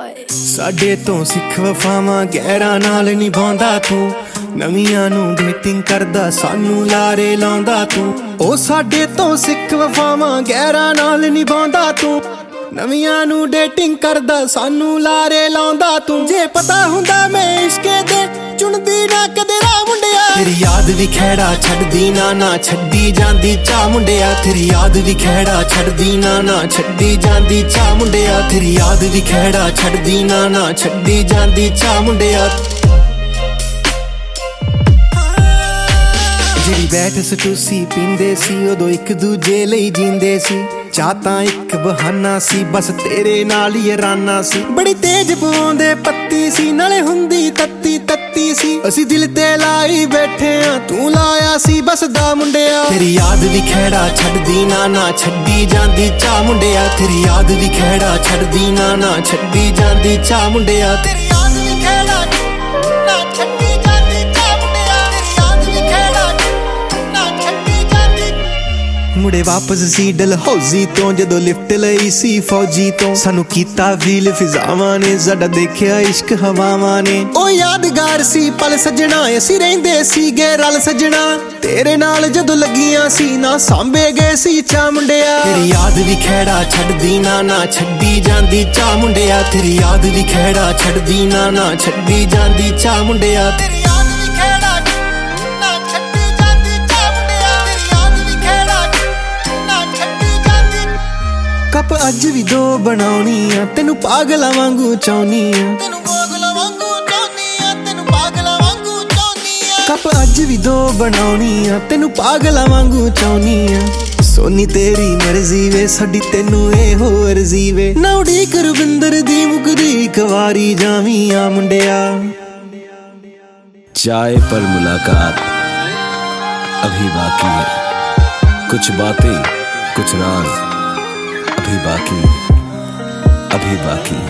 ਸਾਡੇ ਤੋਂ ਸਿੱਖ ਵਫਾਵਾਂ ਗਹਿਰਾਂ ਨਾਲ ਨਿਭਾਉਂਦਾ ਤੂੰ, ਨਵੀਆਂ ਨੂੰ ਡੇਟਿੰਗ ਕਰਦਾ ਸਾਨੂੰ ਲਾਰੇ ਲਾਉਂਦਾ ਤੂੰ। ਉਹ ਸਾਡੇ ਤੋਂ ਸਿੱਖ ਵਫਾਵਾਂ ਗਹਿਰਾਂ ਨਾਲ ਨਿਭਾਉਂਦਾ ਤੂੰ, ਨਵੀਆਂ ਨੂੰ ਡੇਟਿੰਗ ਕਰਦਾ ਸਾਨੂੰ ਲਾਰੇ ਲਾਉਂਦਾ ਤੂੰ। ਜੇ ਪਤਾ ਹੁੰਦਾ ਮੈਂ ਇਸ਼ਕੇ ਦੇ ਚੁਣਦੀ ਨਾ ਕਦੇ ਰਾਹ ਮੁੰਡਿਆ, ਤੇਰੀ ਯਾਦ ਵੀ ਖਹਿੜਾ ਛੱਡਦੀ ਨਾ, ਨਾ ਛੱਡੀ ਜਾਂਦੀ ਚਾਹ ਮੁੰਡਿਆ। ਤੇਰੀ ਯਾਦ ਵੀ ਖਹਿੜਾ ਛੱਡਦੀ ਨਾ, ਨਾ ਛੱਡੀ ਜਾਂਦੀ ਚਾਹ ਮੁੰਡਿਆ। ਤੇਰੀ ਯਾਦ ਵੀ ਖਹਿੜਾ ਛੱਡਦੀ ਨਾ, ਨਾ ਛੱਡੀ ਜਾਂਦੀ ਚਾਹ ਮੁੰਡਿਆ। ਜਿਹੜੀ ਬੈਠ ਸਟੂਸੀ ਪੀਂਦੇ ਸੀ ਉਦੋਂ ਇੱਕ ਦੂਜੇ ਲਈ ਜੀਂਦੇ ਸੀ, ਚਾਹ ਤਾਂ ਇੱਕ ਬਹਾਨਾ ਸੀ ਬਸ ਤੇਰੇ ਨਾਲ ਹੀ ਰਾਨਾ ਸੀ। ਬੜੀ ਤੇਜ਼ ਪਵਾਉਂਦੇ ਪੱਤੀ ਸੀ ਨਾਲੇ ਹੁੰਦੀ ਤੱਤੀ ਤੱਤੀ ਸੀ, ਅਸੀਂ ਦਿਲ ਤੇ ਲਾਈ ਬੈਠੇ ਆ ਤੂੰ ਲਾਇਆ ਸੀ ਬਸ ਦਾ ਮੁੰਡਿਆ। ਤੇਰੀ ਯਾਦ ਵੀ ਖਹਿੜਾ ਛੱਡਦੀ ਨਾ, ਨਾ ਛੱਡੀ ਜਾਂਦੀ ਚਾਹ ਮੁੰਡਿਆ। ਤੇਰੀ ਯਾਦ ਵੀ ਖਹਿੜਾ ਛੱਡਦੀ ਨਾ, ਨਾ ਛੱਡੀ ਜਾਂਦੀ ਚਾਹ ਮੁੰਡਿਆ। ਤੇਰੀ ਯਾਦ ਵੀ ਖਹਿੜਾ ਨਾ ਛੱਡੀ ਜਾਂਦੀ ਚਾਹ ਮੁੰਡਿਆ। ਤੇਰੀ ਯਾਦ ਵੀ ਖਹਿੜਾ ਨਾ ਛੱਡੀ ਜਾਂਦੀ। ਮੁੜੇ ਵਾਪਸ ਸੀ ਡਲਹੌਜ਼ੀ ਤੋਂ ਜਦੋਂ ਲਿਫਟ ਲਈ ਸੀ ਫੌਜੀ ਤੋਂ, ਸਾਨੂੰ ਕੀਤਾ ਫੀਲ ਫਿਜ਼ਾਵਾਂ ਨੇ, ਸਾਡਾ ਦੇਖਿਆ ਇਸ਼ਕ ਹਵਾਵਾਂ ਨੇ। ਉਹ ਯਾਦਗਾਰ ਸੀ ਪਲ ਸੱਜਣਾ, ਅਸੀਂ ਰਹਿੰਦੇ ਸੀਗੇ ਰਲ ਸੱਜਣਾ, ਤੇਰੇ ਨਾਲ ਜਦੋਂ ਲੱਗੀਆਂ ਸੀ ਨਾ ਸਾਂਭੇ ਗਏ ਸੀ ਚਾਹ ਮੁੰਡਿਆ। ਤੇਰੀ ਯਾਦ ਵੀ ਖਹਿੜਾ ਛੱਡਦੀ ਨਾ, ਨਾ ਛੱਡੀ ਜਾਂਦੀ ਚਾਹ ਮੁੰਡਿਆ। ਤੇਰੀ ਯਾਦ ਵੀ ਖਹਿੜਾ ਛੱਡਦੀ ਨਾ, ਨਾ ਛੱਡੀ ਜਾਂਦੀ ਚਾਹ ਮੁੰਡਿਆ। ਤੇਰੀ ਯਾਦ ਵੀ ਖਹਿੜਾ ਨਾ ਛੱਡੀ ਜਾਂਦੀ ਚਾਹ ਮੁੰਡਿਆ। ਤੇਰੀ ਯਾਦ ਵੀ ਖਹਿੜਾ ਨਾ ਛੱਡੀ ਜਾਂਦੀ। ਕੱਪ ਅੱਜ ਵੀ ਦੋ ਬਣਾਉਣੀ ਆ, ਤੈਨੂੰ ਪਾਗਲਾਂ ਵਾਂਗੂ ਚਾਹੁੰਨੀ ਆ, ਤੈਨੂੰ ਪਾਗਲਾਂ ਵਾਂਗੂ ਚਾਹੁੰਨੀ ਆ, ਤੈਨੂੰ ਪਾਗਲਾਂ ਵਾਂਗੂ ਚਾਹੁੰਨੀ ਆ। ਕੱਪ ਅੱਜ ਵੀ ਦੋ ਬਣਾਉਣੀ ਆ, ਤੈਨੂੰ ਪਾਗਲਾਂ ਵਾਂਗੂ ਚਾਹੁੰਨੀ ਆ। ਸੋਨੀ ਤੇਰੀ ਮਰਜ਼ੀ ਵੇ, ਸਾਡੀ ਤੈਨੂੰ ਇਹੋ ਅਰਜ਼ੀ ਵੇ, ਨਾ ਉਡੀਕ ਰਵਿੰਦਰ ਦੀ ਮੁਕਦੀ ਇੱਕ ਵਾਰੀ ਜਾਵੀਂ ਆ ਮੁੰਡਿਆ। चाय पर मुलाकात अभी बाकी है, कुछ बातें कुछ राज अभी बाकी, अभी बाकी।